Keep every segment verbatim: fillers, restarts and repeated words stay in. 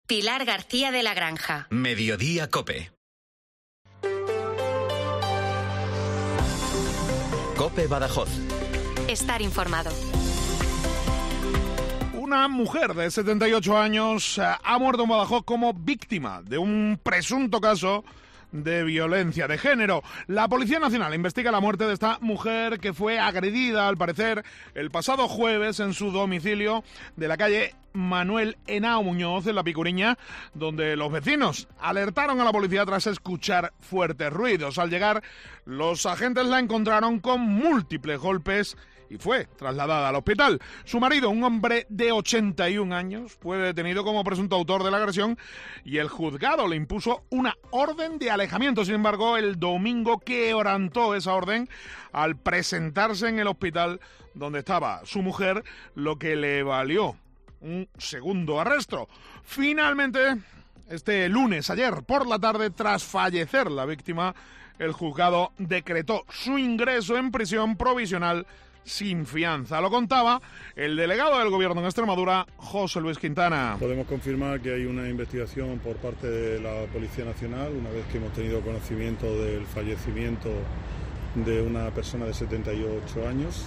Pilar García de la Granja. Mediodía COPE. COPE Badajoz. Estar informado. Una mujer de setenta y ocho años ha muerto en Badajoz como víctima de un presunto caso de violencia de género. La Policía Nacional investiga la muerte de esta mujer que fue agredida, al parecer, el pasado jueves en su domicilio de la calle Manuel Henao Muñoz, en La Picuriña, donde los vecinos alertaron a la policía tras escuchar fuertes ruidos. Al llegar, los agentes la encontraron con múltiples golpes y fue trasladada al hospital. Su marido, un hombre de ochenta y un años, fue detenido como presunto autor de la agresión y el juzgado le impuso una orden de alejamiento. Sin embargo, el domingo quebrantó esa orden al presentarse en el hospital donde estaba su mujer, lo que le valió un segundo arresto. Finalmente, este lunes, ayer por la tarde, tras fallecer la víctima, el juzgado decretó su ingreso en prisión provisional sin fianza. Lo contaba el delegado del Gobierno en Extremadura, José Luis Quintana. Podemos confirmar que hay una investigación por parte de la Policía Nacional, una vez que hemos tenido conocimiento del fallecimiento de una persona de setenta y ocho años,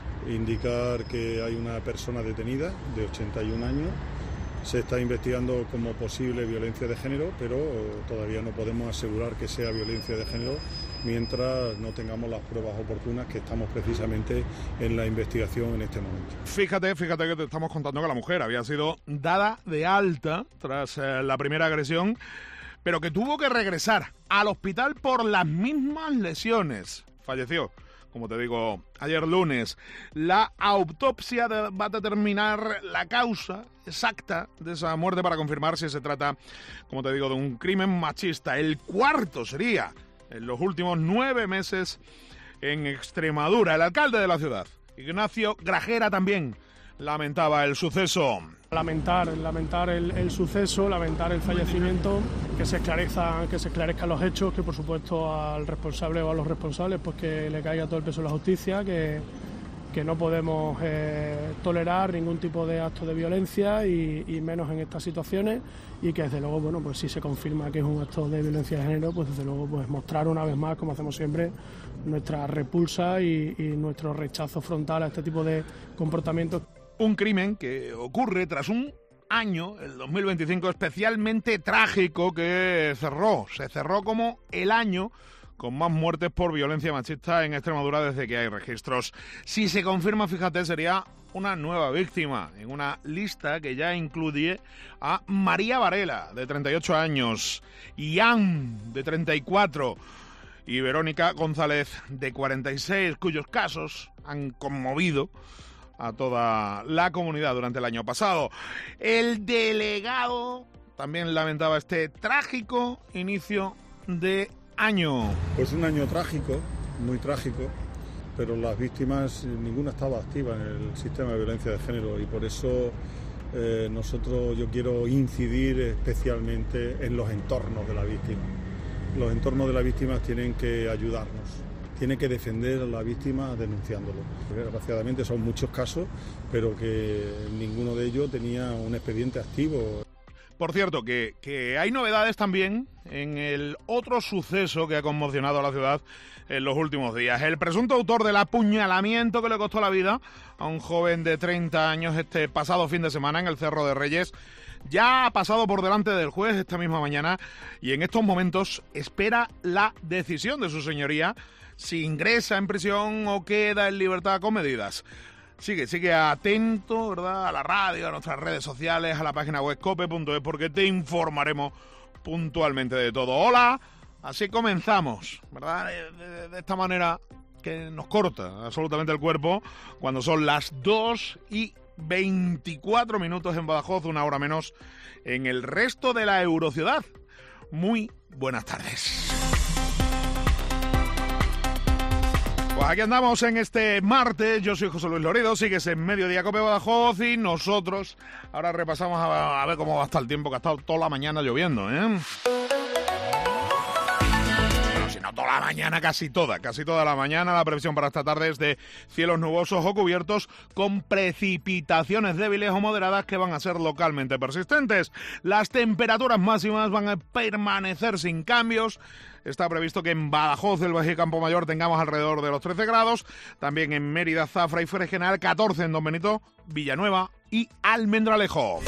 indicar que hay una persona detenida de ochenta y un años. Se está investigando como posible violencia de género, pero todavía no podemos asegurar que sea violencia de género mientras no tengamos las pruebas oportunas, que estamos precisamente en la investigación en este momento. Fíjate, fíjate que te estamos contando que la mujer había sido dada de alta tras eh, la primera agresión, pero que tuvo que regresar al hospital por las mismas lesiones. Falleció, como te digo, ayer lunes. La autopsia de, va a determinar la causa exacta de esa muerte para confirmar si se trata, como te digo, de un crimen machista. El cuarto sería en los últimos nueve meses en Extremadura. El alcalde de la ciudad, Ignacio Grajera, también lamentaba el suceso. Lamentar, lamentar el, el suceso, lamentar el fallecimiento, que se esclarezcan, que se esclarezcan los hechos, que por supuesto al responsable o a los responsables pues que le caiga todo el peso de la justicia, que, que no podemos eh, tolerar ningún tipo de acto de violencia y, y menos en estas situaciones, y que desde luego, bueno, pues si se confirma que es un acto de violencia de género, pues desde luego pues mostrar una vez más, como hacemos siempre, nuestra repulsa y, y nuestro rechazo frontal a este tipo de comportamientos. Un crimen que ocurre tras un año, el dos mil veinticinco, especialmente trágico, que cerró, se cerró como el año con más muertes por violencia machista en Extremadura desde que hay registros. Si se confirma, fíjate, sería una nueva víctima en una lista que ya incluye a María Varela, de treinta y ocho años, Ian, de treinta y cuatro, y Verónica González, de cuarenta y seis, cuyos casos han conmovido a toda la comunidad durante el año pasado. El delegado también lamentaba este trágico inicio de año. Pues un año trágico, muy trágico, pero las víctimas, ninguna estaba activa en el sistema de violencia de género, y por eso eh, nosotros, yo quiero incidir especialmente en los entornos de la víctima. Los entornos de las víctimas tienen que ayudarnos, tiene que defender a la víctima denunciándolo. Desgraciadamente son muchos casos, pero que ninguno de ellos tenía un expediente activo. Por cierto, que, que hay novedades también en el otro suceso que ha conmocionado a la ciudad en los últimos días. El presunto autor del apuñalamiento que le costó la vida a un joven de treinta años este pasado fin de semana en el Cerro de Reyes ya ha pasado por delante del juez esta misma mañana y en estos momentos espera la decisión de su señoría si ingresa en prisión o queda en libertad con medidas. Sigue, sigue atento, ¿verdad?, a la radio, a nuestras redes sociales, a la página web cope punto es, porque te informaremos puntualmente de todo. Hola, así comenzamos, ¿verdad?, de, de, de esta manera que nos corta absolutamente el cuerpo cuando son las dos y veinticuatro minutos en Badajoz, una hora menos en el resto de la Eurociudad. Muy buenas tardes. Pues aquí andamos en este martes, yo soy José Luis Loredo, sigues en Mediodía Cope Badajoz y nosotros ahora repasamos a, a ver cómo va a estar el tiempo, que ha estado toda la mañana lloviendo, ¿eh? no toda la mañana, casi toda, casi toda la mañana. La previsión para esta tarde es de cielos nubosos o cubiertos con precipitaciones débiles o moderadas que van a ser localmente persistentes. Las temperaturas máximas van a permanecer sin cambios. Está previsto que en Badajoz, el Bajo y Campo Mayor, tengamos alrededor de los trece grados. También en Mérida, Zafra y Fregenal, catorce en Don Benito, Villanueva y Almendralejo.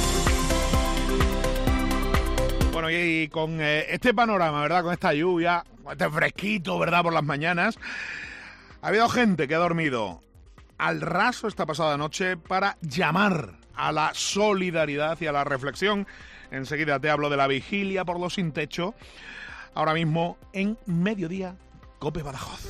Bueno, y con eh, este panorama, ¿verdad? Con esta lluvia, con este fresquito, ¿verdad? Por las mañanas, ha habido gente que ha dormido al raso esta pasada noche para llamar a la solidaridad y a la reflexión. Enseguida te hablo de la vigilia por los sin techo. Ahora mismo en Mediodía, COPE Badajoz.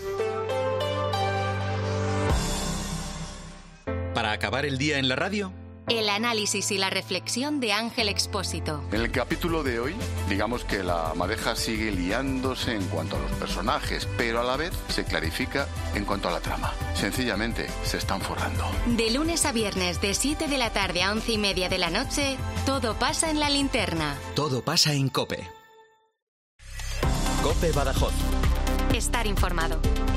Para acabar el día en la radio, el análisis y la reflexión de Ángel Expósito. En el capítulo de hoy, digamos que la madeja sigue liándose en cuanto a los personajes, pero a la vez se clarifica en cuanto a la trama. Sencillamente, se están forrando. De lunes a viernes, de siete de la tarde a once y media de la noche, todo pasa en La Linterna. todo pasa en COPE. COPE Badajoz. Estar informado.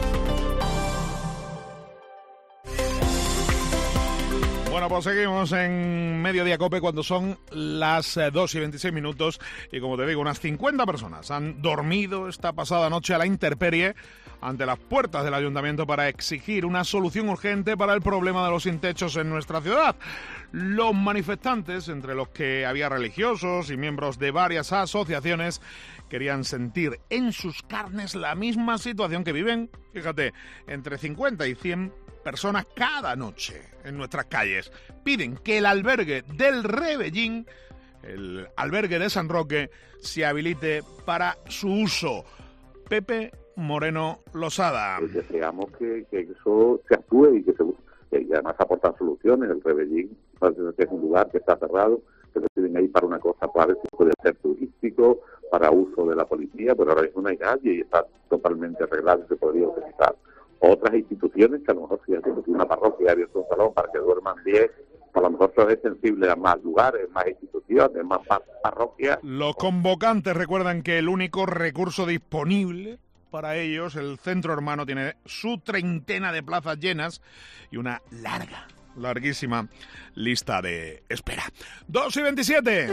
Bueno, pues seguimos en Mediodía COPE cuando son las dos y veintiséis minutos y, como te digo, unas cincuenta personas han dormido esta pasada noche a la intemperie ante las puertas del ayuntamiento para exigir una solución urgente para el problema de los sin techos en nuestra ciudad. Los manifestantes, entre los que había religiosos y miembros de varias asociaciones, querían sentir en sus carnes la misma situación que viven, fíjate, entre cincuenta y cien personas cada noche en nuestras calles. Piden que el albergue del Rebellín, el albergue de San Roque, se habilite para su uso. Pepe Moreno Losada. Pues deseamos que, que eso se actúe y que, se, que además aportan soluciones. El Rebellín, que es un lugar que está cerrado, que deciden ahí para una cosa, para ver si puede ser turístico, para uso de la policía, pero ahora mismo no hay nadie y está totalmente arreglado y se podría utilizar. Otras instituciones que a lo mejor si hacemos una parroquia, abierto un salón para que duerman diez, a lo mejor eso es sensible a más lugares, más instituciones, más parroquias. Los convocantes recuerdan que el único recurso disponible para ellos, el Centro Hermano, tiene su treintena de plazas llenas y una larga, larguísima lista de espera. dos y veintisiete.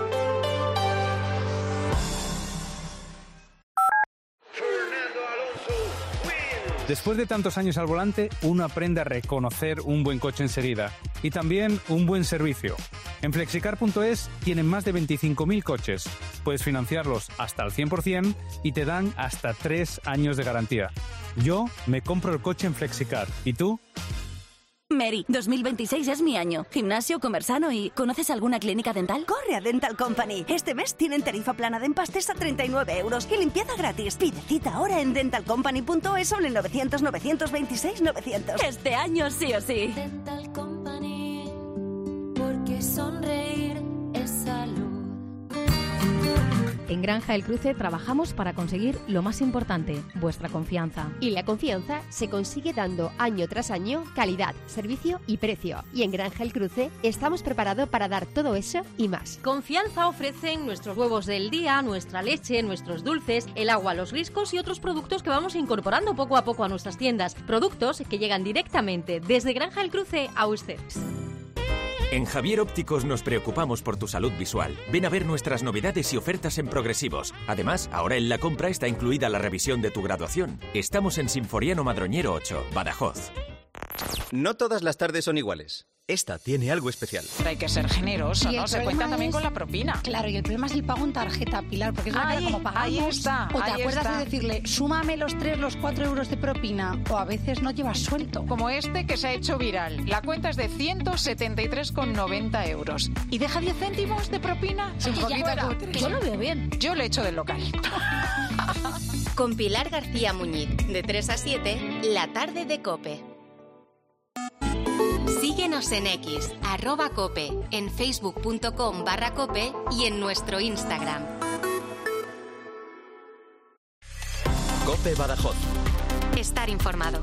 Después de tantos años al volante, uno aprende a reconocer un buen coche enseguida y también un buen servicio. En flexicar punto es tienen más de veinticinco mil coches. Puedes financiarlos hasta al cien por ciento y te dan hasta tres años de garantía. Yo me compro el coche en Flexicar. ¿Y tú? Mary, dos mil veintiséis es mi año. Gimnasio, comer sano y... ¿conoces alguna clínica dental? Corre a Dental Company. Este mes tienen tarifa plana de empastes a treinta y nueve euros y limpieza gratis. Pide cita ahora en dental company punto es o en el novecientos, novecientos veintiséis, novecientos. Este año sí o sí. Dental Company, porque sonreír es salud. En Granja El Cruce trabajamos para conseguir lo más importante, vuestra confianza. Y la confianza se consigue dando año tras año calidad, servicio y precio. Y en Granja El Cruce estamos preparados para dar todo eso y más. Confianza ofrecen nuestros huevos del día, nuestra leche, nuestros dulces, el agua, los riscos y otros productos que vamos incorporando poco a poco a nuestras tiendas. Productos que llegan directamente desde Granja El Cruce a ustedes. En Javier Ópticos nos preocupamos por tu salud visual. Ven a ver nuestras novedades y ofertas en progresivos. Además, ahora en la compra está incluida la revisión de tu graduación. Estamos en Sinforiano Madroñero ocho, Badajoz. No todas las tardes son iguales. Esta tiene algo especial. Pero hay que ser generoso, ¿no? Se cuenta también es... con la propina. Claro, y el problema es el pago en tarjeta, Pilar, porque es verdad que como pagamos... Ahí está, o te ahí acuerdas está. de decirle, súmame los tres, los cuatro euros de propina, o a veces no llevas suelto. Como este que se ha hecho viral. La cuenta es de ciento setenta y tres con noventa euros. ¿Y deja diez céntimos de propina? Sí, yo lo veo bien. Yo le echo del local. Con Pilar García Muñiz, de tres a siete, la tarde de COPE. Síguenos en X, arroba COPE, en facebook punto com barra COPE y en nuestro Instagram. COPE Badajoz. Estar informado.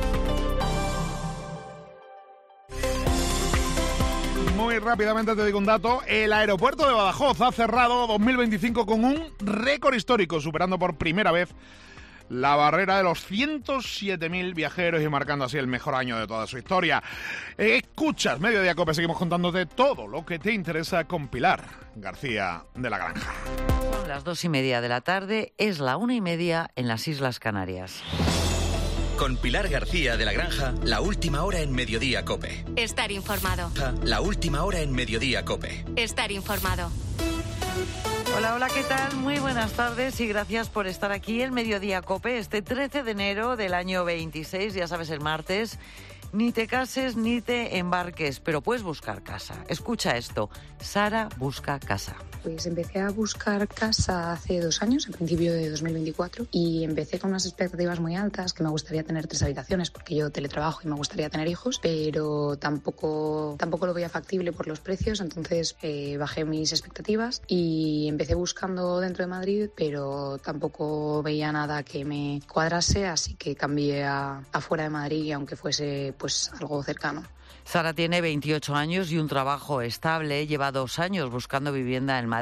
Muy rápidamente te digo un dato. El aeropuerto de Badajoz ha cerrado dos mil veinticinco con un récord histórico, superando por primera vez la barrera de los ciento siete mil viajeros y marcando así el mejor año de toda su historia. Escuchas Mediodía Cope, seguimos contándote todo lo que te interesa con Pilar García de la Granja. Son las dos y media de la tarde, es la una y media en las Islas Canarias. Con Pilar García de la Granja, la última hora en Mediodía Cope. Estar informado. La última hora en Mediodía Cope. Estar informado. Hola, hola, ¿qué tal? Muy buenas tardes y gracias por estar aquí en Mediodía Cope este trece de enero del año veintiséis, ya sabes, el martes. Ni te cases ni te embarques, pero puedes buscar casa. Escucha esto, Sara busca casa. Pues empecé a buscar casa hace dos años, en principio de dos mil veinticuatro, y empecé con unas expectativas muy altas, que me gustaría tener tres habitaciones, porque yo teletrabajo y me gustaría tener hijos, pero tampoco, tampoco lo veía factible por los precios, entonces eh, bajé mis expectativas y empecé buscando dentro de Madrid, pero tampoco veía nada que me cuadrase, así que cambié a, a fuera de Madrid, aunque fuese pues algo cercano. Sara tiene veintiocho años y un trabajo estable. Lleva dos años buscando vivienda en Madrid.